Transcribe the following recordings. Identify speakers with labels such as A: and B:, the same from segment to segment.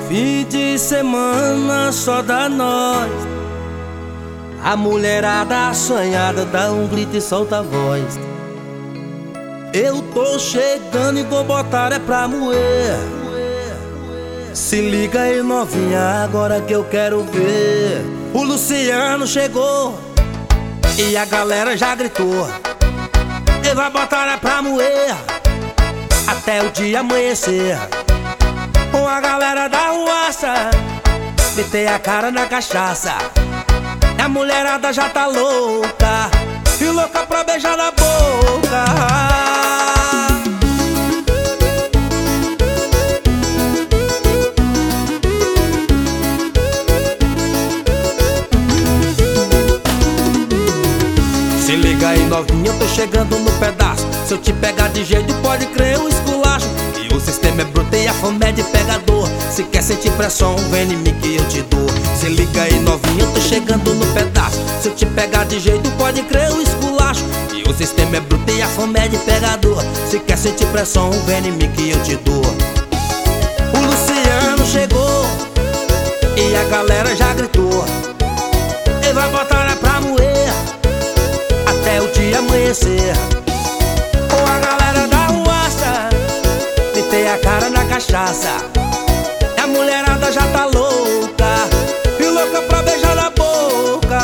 A: Fim de semana só dá nós. A mulherada assanhada dá um grito e solta a voz. Eu tô chegando e vou botar é pra moer. Se liga aí novinha, agora que eu quero ver. O Luciano chegou e a galera já gritou. Ele vai botar é pra moer até o dia amanhecer. Com a galera da ruaça meter a cara na cachaça. E a mulherada já tá louca e louca pra beijar na boca. Se liga aí novinha, eu tô chegando no pedaço. Se eu te pegar de jeito, pode crer, eu esculacho. E o sistema é bruto e a fome é de pegador. Se quer sentir pressão, vem em mim que eu te dou. Se liga aí novinha, eu tô chegando no pedaço. Se eu te pegar de jeito, pode crer, eu esculacho. E o sistema é bruto e a fome é de pegador. Se quer sentir pressão, vem em mim que eu te dou. O Luciano chegou e a galera já gritou. Ele vai botar pra moer até o dia amanhecer. Com a galera da ruaça meter a cara na cachaça. E a mulherada já tá louca e louca pra beijar na boca.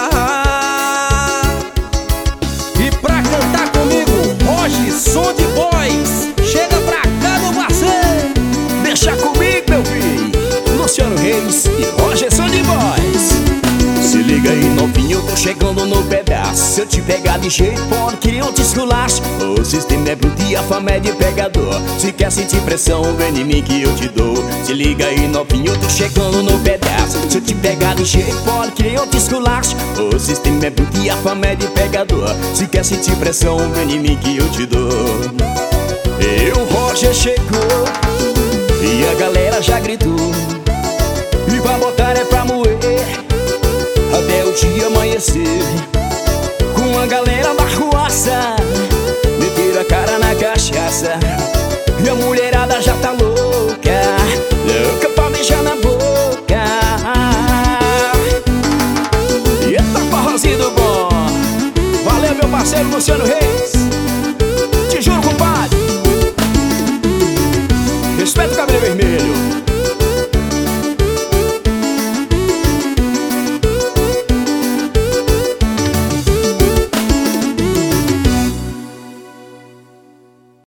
A: E pra cantar comigo, hoje som de voz. Chega pra cá meu parceiro.
B: Deixa comigo meu filho, Luciano Reis e Roger som de voz. Se liga aí novinho, eu tô chegando no pedaço. Se eu te pegar de jeito, pode que eu te esculacho. O sistema é bruto e a fama é de pegador. Se quer sentir pressão, vem em mim que eu te dou. Se liga aí novinho, eu tô chegando no pedaço. Se eu te pegar de jeito, pode que eu te esculacho. O sistema é bruto e a fama é de pegador. Se quer sentir pressão, vem em mim que eu te dou. E o Roger chegou e a galera já gritou. E vai botar é pra moer até o dia amanhecer. Com a galera da ruaça meter a cara na cachaça. E a mulherada já tá louca, louca pra beijar na boca. Eita forrozinho do bom. Valeu meu parceiro Luciano Reis. Te juro compadre, respeita o cabelo vermelho.